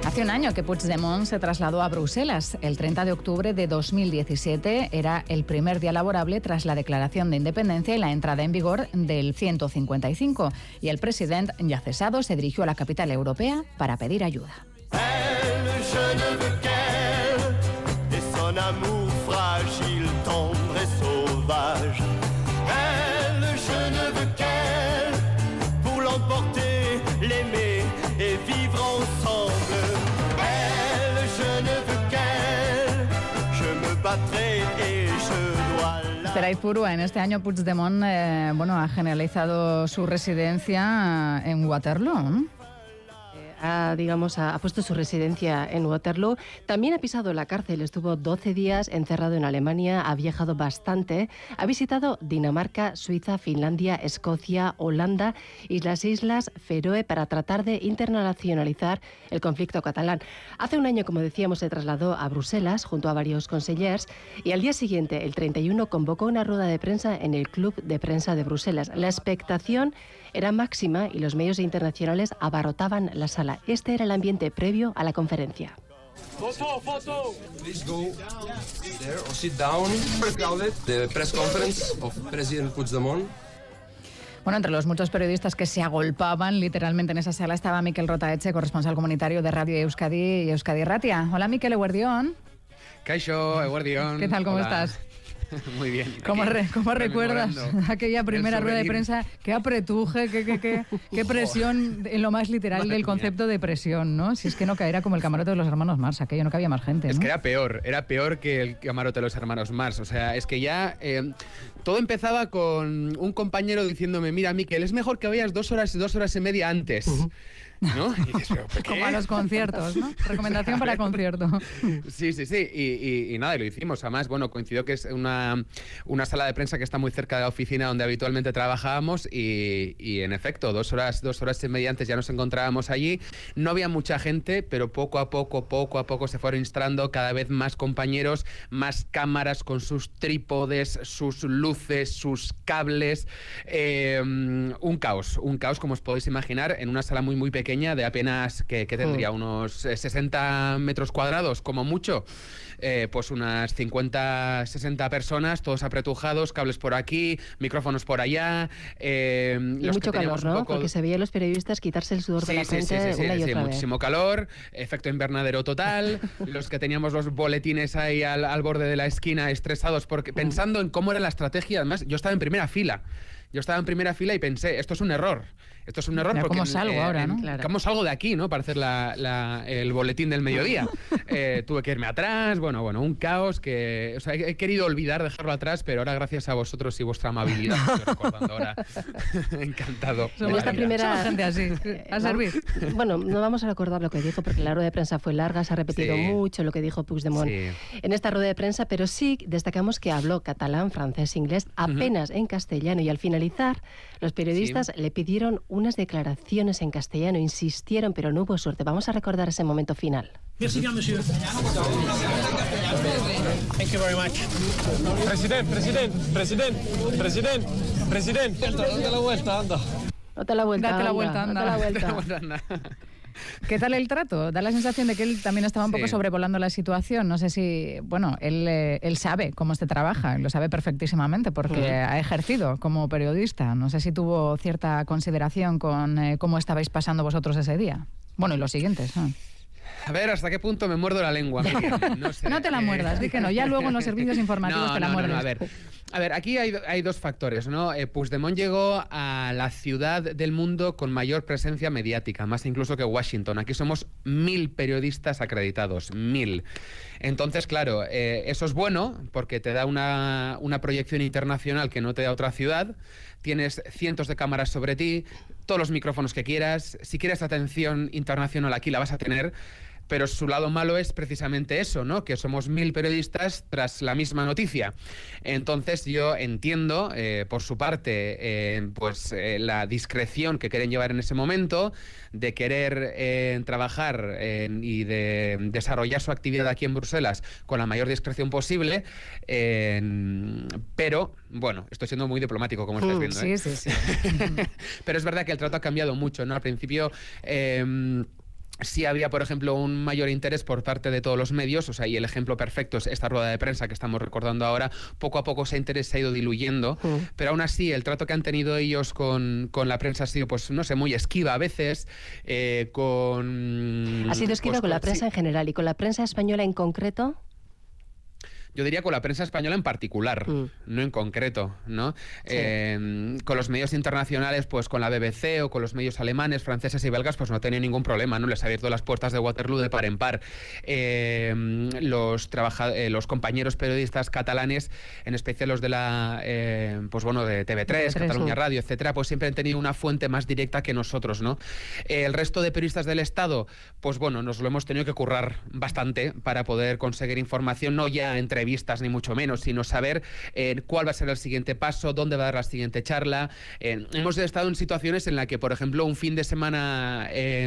Hace un año que Puigdemont se trasladó a Bruselas. El 30 de octubre de 2017 era el primer día laborable tras la declaración de independencia y la entrada en vigor del 155. Y el presidente, ya cesado, se dirigió a la capital europea para pedir ayuda. Espera, Ipurua, en este año Puigdemont ha generalizado su residencia en Waterloo, ¿no? Ha puesto su residencia en Waterloo. También ha pisado la cárcel, estuvo 12 días encerrado en Alemania, ha viajado bastante, ha visitado Dinamarca, Suiza, Finlandia, Escocia, Holanda y las Islas Feroe para tratar de internacionalizar el conflicto catalán. Hace un año, como decíamos, se trasladó a Bruselas junto a varios consellers y al día siguiente, el 31, convocó una rueda de prensa en el Club de Prensa de Bruselas. La expectación era máxima y los medios internacionales abarrotaban la sala. Este era el ambiente previo a la conferencia. Foto. Please go there or sit down. The press conference of President Puigdemont. Bueno, entre los muchos periodistas que se agolpaban literalmente en esa sala estaba Mikel Rotaeche, corresponsal comunitario de Radio Euskadi y Euskadi Ratia. Hola, Mikel, eguerdión. Kaixo, eguerdión. ¿Qué tal, cómo estás? Muy bien. ¿Cómo recuerdas aquella primera rueda de prensa? Qué apretuje, qué presión, en lo más literal del concepto de presión, ¿no? Si es que no era como el camarote de los hermanos Mars, aquello no cabía más gente, ¿no? Es que era peor que el camarote de los hermanos Mars. O sea, es que ya todo empezaba con un compañero diciéndome, mira, Mikel, es mejor que vayas 2 horas y media antes. ¿No? Y dices, ¿pero qué? Como a los conciertos, ¿no? Recomendación para concierto. Sí. Y nada, y lo hicimos. Además, coincidió que es una sala de prensa que está muy cerca de la oficina donde habitualmente trabajábamos y en efecto, 2 horas y media antes ya nos encontrábamos allí. No había mucha gente, pero poco a poco se fueron instalando cada vez más compañeros, más cámaras con sus trípodes, sus luces, sus cables. Un caos, como os podéis imaginar, en una sala muy, muy pequeña de apenas, que tendría unos 60 metros cuadrados, como mucho, pues unas 50, 60 personas, todos apretujados, cables por aquí, micrófonos por allá. Y mucho calor, ¿no? Porque se veía a los periodistas quitarse el sudor de la frente una y otra vez. Muchísimo calor, efecto invernadero total, los que teníamos los boletines ahí al borde de la esquina estresados, porque pensando en cómo era la estrategia. Además, yo estaba en primera fila y pensé, esto es un error porque ¿cómo salgo ahora, no? Claro. ¿Cómo salgo de aquí, no? Para hacer el boletín del mediodía. Tuve que irme atrás, un caos que... O sea, he querido dejarlo atrás, pero ahora gracias a vosotros y vuestra amabilidad, estoy recordando ahora. Encantado. Somos esta primera gente así, a servir. Bueno, no vamos a recordar lo que dijo porque la rueda de prensa fue larga, se ha repetido mucho lo que dijo Puigdemont en esta rueda de prensa, pero sí destacamos que habló catalán, francés, inglés, apenas en castellano, y al finalizar los periodistas le pidieron unas declaraciones en castellano, insistieron, pero no hubo suerte. Vamos a recordar ese momento final. Merci bien, monsieur. Thank you very much. President. Date la vuelta, anda. Date la vuelta. ¿Qué tal el trato? Da la sensación de que él también estaba un poco sobrevolando la situación. No sé si... él sabe cómo se trabaja, lo sabe perfectísimamente porque ha ejercido como periodista. No sé si tuvo cierta consideración con cómo estabais pasando vosotros ese día. Y los siguientes, ¿no? A ver, ¿hasta qué punto me muerdo la lengua, Miriam? No sé. No te la muerdas, di que no. Ya luego en los servicios informativos te la muerdes. No, a ver, aquí hay dos factores, ¿no? Puigdemont llegó a la ciudad del mundo con mayor presencia mediática, más incluso que Washington. Aquí somos 1.000 periodistas acreditados, 1.000. Entonces, claro, eso es bueno porque te da una proyección internacional que no te da otra ciudad. Tienes cientos de cámaras sobre ti, todos los micrófonos que quieras. Si quieres atención internacional aquí la vas a tener. Pero su lado malo es precisamente eso, ¿no? Que somos 1.000 periodistas tras la misma noticia. Entonces yo entiendo, por su parte, la discreción que quieren llevar en ese momento, de querer trabajar y de desarrollar su actividad aquí en Bruselas con la mayor discreción posible, pero, estoy siendo muy diplomático, como estás viendo. Sí. Pero es verdad que el trato ha cambiado mucho, ¿no? Al principio... sí había, por ejemplo, un mayor interés por parte de todos los medios, o sea, y el ejemplo perfecto es esta rueda de prensa que estamos recordando ahora. Poco a poco ese interés se ha ido diluyendo, pero aún así el trato que han tenido ellos con la prensa ha sido, pues no sé, muy esquiva a veces, Ha sido esquiva pues, con la prensa en general y con la prensa española en concreto. Yo diría con la prensa española en particular, no en concreto, ¿no? Sí. Con los medios internacionales, pues con la BBC o con los medios alemanes, franceses y belgas, pues no tenía ningún problema, ¿no? Les ha abierto las puertas de Waterloo de par en par. Los compañeros periodistas catalanes, en especial los de la, pues bueno, de TV3, Cataluña Radio, etcétera, pues siempre han tenido una fuente más directa que nosotros, ¿no? El resto de periodistas del Estado, pues bueno, nos lo hemos tenido que currar bastante para poder conseguir información, no ya entre entrevistas ni mucho menos, sino saber cuál va a ser el siguiente paso, dónde va a dar la siguiente charla. Hemos estado en situaciones en las que, por ejemplo, un fin de semana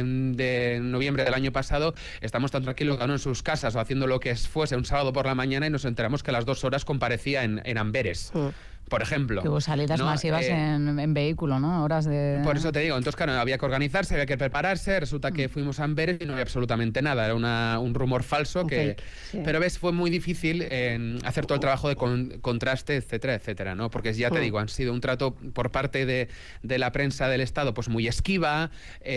de noviembre del año pasado, estamos tan tranquilos cada uno en sus casas o haciendo lo que fuese un sábado por la mañana y nos enteramos que a las 2 horas comparecía en Amberes. Por ejemplo. Que hubo salidas masivas en vehículo, ¿no? Horas de... Por eso te digo, entonces claro, había que organizarse, había que prepararse, resulta que fuimos a Amberes y no había absolutamente nada, era un rumor falso que... Sí. Pero ves, fue muy difícil hacer todo el trabajo de contraste, etcétera, etcétera, ¿no? Porque ya te digo, han sido un trato por parte de la prensa del Estado, pues muy esquiva,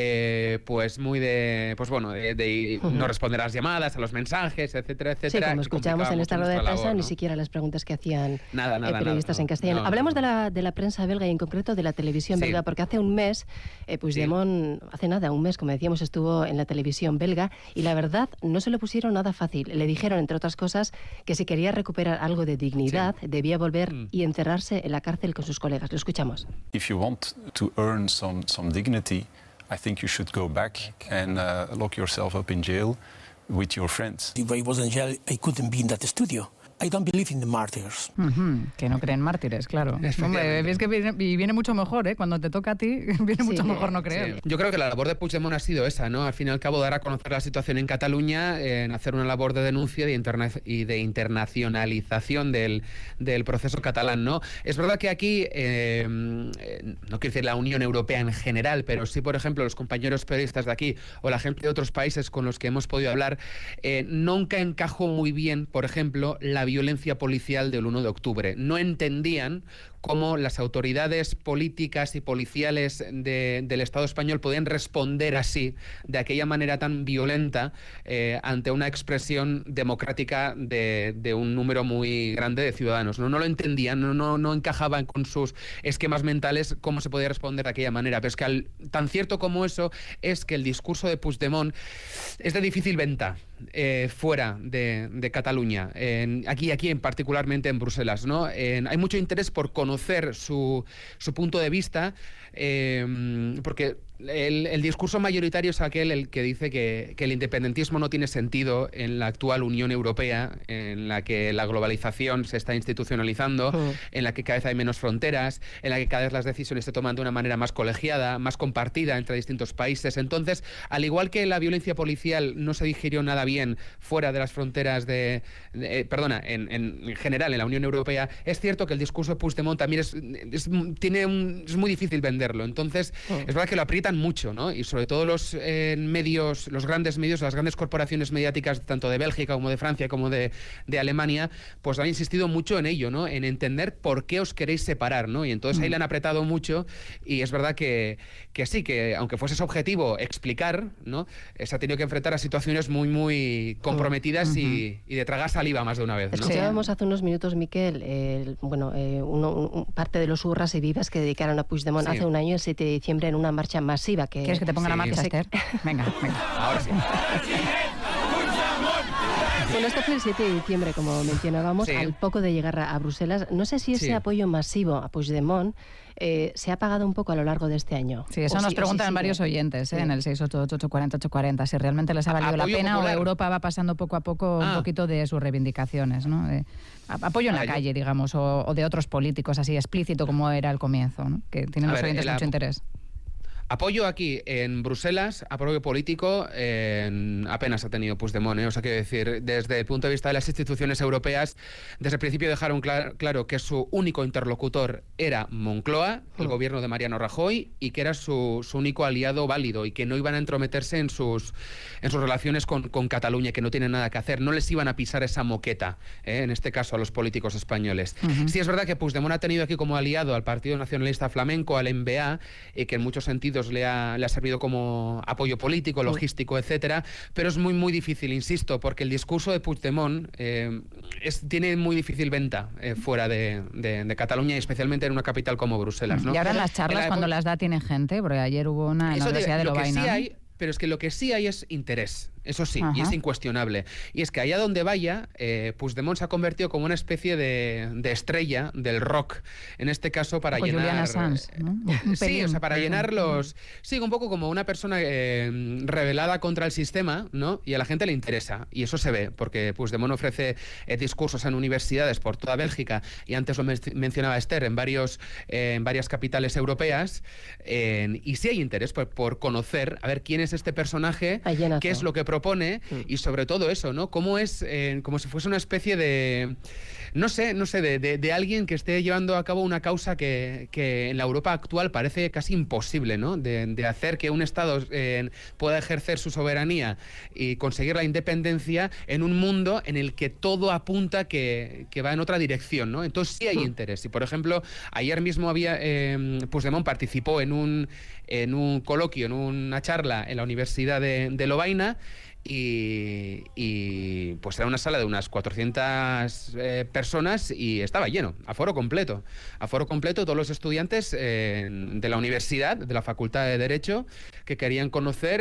pues muy de... Pues bueno, de no responder a las llamadas, a los mensajes, etcétera, etcétera. Sí, como escuchábamos en esta rueda de prensa, ni siquiera las preguntas que hacían periodistas en castellano. Hablemos de la prensa belga y en concreto de la televisión belga, porque hace un mes, Puigdemont, hace nada, un mes, como decíamos, estuvo en la televisión belga y la verdad no se lo pusieron nada fácil. Le dijeron, entre otras cosas, que si quería recuperar algo de dignidad, debía volver y encerrarse en la cárcel con sus colegas. Lo escuchamos. If you want to earn some dignity, I think you should go back and lock yourself up in jail with your friends. If I was in jail, I couldn't be in that studio. I don't believe in the martyrs. Que no creen mártires, claro. Hombre, es que viene mucho mejor, ¿eh? Cuando te toca a ti, viene mucho mejor no creer. Sí. Yo creo que la labor de Puigdemont ha sido esa, ¿no? Al fin y al cabo, dar a conocer la situación en Cataluña, en hacer una labor de denuncia y de internacionalización del proceso catalán, ¿no? Es verdad que aquí, no quiero decir la Unión Europea en general, pero sí, por ejemplo, los compañeros periodistas de aquí o la gente de otros países con los que hemos podido hablar, nunca encajó muy bien, por ejemplo, la violencia policial del 1 de octubre. No entendían cómo las autoridades políticas y policiales del Estado español podían responder así, de aquella manera tan violenta, ante una expresión democrática de un número muy grande de ciudadanos. No lo entendían, no encajaban con sus esquemas mentales cómo se podía responder de aquella manera. Pero es que tan cierto como eso es que el discurso de Puigdemont es de difícil venta fuera de Cataluña, aquí particularmente en Bruselas, ¿no? Hay mucho interés por conocer su punto de vista, porque el discurso mayoritario es aquel el que dice que el independentismo no tiene sentido en la actual Unión Europea, en la que la globalización se está institucionalizando, en la que cada vez hay menos fronteras, en la que cada vez las decisiones se toman de una manera más colegiada, más compartida entre distintos países. Entonces, al igual que la violencia policial no se digirió nada bien fuera de las fronteras en general en la Unión Europea, es cierto que el discurso de Puigdemont también es muy difícil venderlo. Entonces, es verdad que lo aprieta mucho, ¿no? Y sobre todo los medios, los grandes medios, las grandes corporaciones mediáticas, tanto de Bélgica como de Francia como de Alemania, pues han insistido mucho en ello, ¿no? En entender por qué os queréis separar, ¿no? Y entonces ahí le han apretado mucho y es verdad que sí, que aunque fuese su objetivo explicar, ¿no? Se ha tenido que enfrentar a situaciones muy, muy comprometidas y de tragar saliva más de una vez, ¿no? Escuchábamos hace unos minutos, Miquel, parte de los hurras y vivas que dedicaron a Puigdemont hace un año, el 7 de diciembre, en una marcha masiva. ¿Quieres que te ponga la marcha, Esther? Venga. Ahora sí. Bueno, esto fue el 7 de diciembre, como mencionábamos, al poco de llegar a Bruselas. No sé si ese apoyo masivo a Puigdemont se ha apagado un poco a lo largo de este año. Sí, eso nos preguntan varios oyentes en el 688-840-840, si realmente les ha valido la pena popular. O Europa va pasando poco a poco un poquito de sus reivindicaciones, ¿no? Apoyo en la calle, digamos, o de otros políticos así explícito como era al comienzo, ¿no? Que tienen los oyentes mucho interés. Apoyo aquí en Bruselas, apoyo político, apenas ha tenido Puigdemont, o sea, quiero decir, desde el punto de vista de las instituciones europeas, desde el principio dejaron claro que su único interlocutor era Moncloa, el gobierno de Mariano Rajoy, y que era su único aliado válido y que no iban a entrometerse en sus relaciones con Cataluña, que no tienen nada que hacer, no les iban a pisar esa moqueta, en este caso a los políticos españoles. Sí es verdad que Puigdemont ha tenido aquí como aliado al Partido Nacionalista Flamenco, al MBA, que en muchos sentidos le ha servido como apoyo político, logístico, etcétera, pero es muy, muy difícil, insisto, porque el discurso de Puigdemont tiene muy difícil venta fuera de Cataluña y especialmente en una capital como Bruselas, ¿no? Y ahora en las charlas, cuando las da, tiene gente, porque ayer hubo una en la Universidad de Lovaina. Sí hay, pero es que lo que sí hay es interés. Eso sí, Ajá. y es incuestionable. Y es que allá donde vaya, Puigdemont se ha convertido como una especie de estrella del rock, en este caso para llenar... Julian Assange, ¿no? Sí, o sea, para llenar los... Sí, un poco como una persona rebelada contra el sistema, ¿no? Y a la gente le interesa, y eso se ve, porque Puigdemont ofrece discursos en universidades por toda Bélgica, y antes lo mencionaba Esther, en varias capitales europeas, y sí hay interés por conocer, a ver quién es este personaje, qué es lo que propone, y sobre todo eso, ¿no? Cómo es como si fuese una especie de... No sé, de alguien que esté llevando a cabo una causa que en la Europa actual parece casi imposible, ¿no? De hacer que un Estado pueda ejercer su soberanía y conseguir la independencia en un mundo en el que todo apunta que va en otra dirección, ¿no? Entonces sí hay interés. Y, por ejemplo, ayer mismo Puigdemont participó en un coloquio, en una charla en la Universidad de Lovaina, y pues era una sala de unas 400 personas y estaba lleno, aforo completo, todos los estudiantes de la universidad, de la Facultad de Derecho, que querían conocer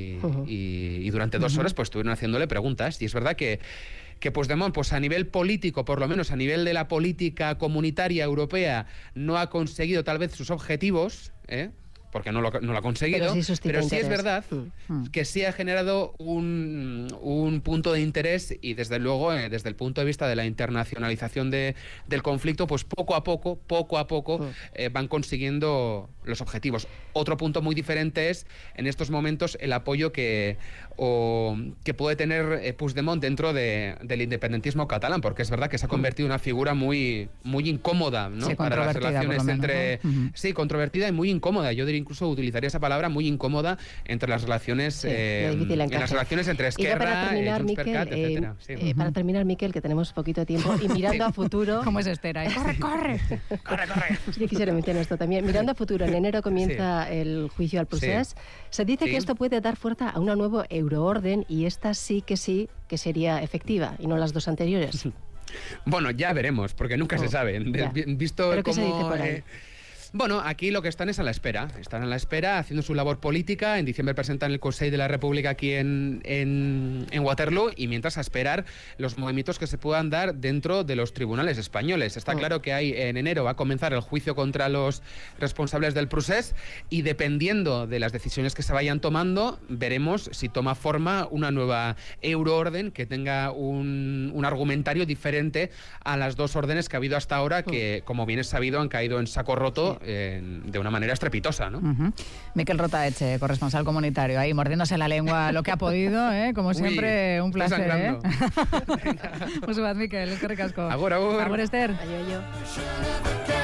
y durante 2 horas pues estuvieron haciéndole preguntas. Y es verdad que Puigdemont, pues a nivel político, por lo menos a nivel de la política comunitaria europea, no ha conseguido tal vez sus objetivos, porque no lo ha conseguido, pero sí es verdad que sí ha generado un punto de interés, y desde luego, desde el punto de vista de la internacionalización del conflicto, pues poco a poco van consiguiendo los objetivos. Otro punto muy diferente es, en estos momentos, el apoyo que puede tener Puigdemont dentro del independentismo catalán, porque es verdad que se ha convertido en una figura muy, muy incómoda, ¿no? Sí, para las relaciones entre... Sí, controvertida y muy incómoda. Yo diría, incluso utilizaría esa palabra, muy incómoda entre las relaciones, en las relaciones entre Esquerra, Junts per Cat, etcétera. Sí. Para terminar, Miquel, que tenemos poquito tiempo, y mirando a futuro... ¿Cómo es Esther ahí? ¡Corre! Yo quisiera mencionar esto también. Mirando a futuro, en enero comienza el juicio al Procés. Se dice que esto puede dar fuerza a una nueva euroorden, y esta sí que sería efectiva, y no las dos anteriores. Bueno, ya veremos, porque nunca se sabe. Visto ¿Pero qué cómo, se dice por ahí? Bueno, aquí lo que están es a la espera. Están a la espera, haciendo su labor política. En diciembre presentan el Consejo de la República aquí en Waterloo, y mientras a esperar los movimientos que se puedan dar dentro de los tribunales españoles. Está claro que en enero va a comenzar el juicio contra los responsables del Procés, y dependiendo de las decisiones que se vayan tomando, veremos si toma forma una nueva euroorden que tenga un argumentario diferente a las dos órdenes que ha habido hasta ahora, que, como bien es sabido, han caído en saco roto de una manera estrepitosa, ¿no? Miquel Rotaeche, corresponsal comunitario, ahí mordiéndose la lengua lo que ha podido, como siempre, un placer. Muchas gracias, Miquel, es que ricasco. Agur. Agur, Esther. Ayo.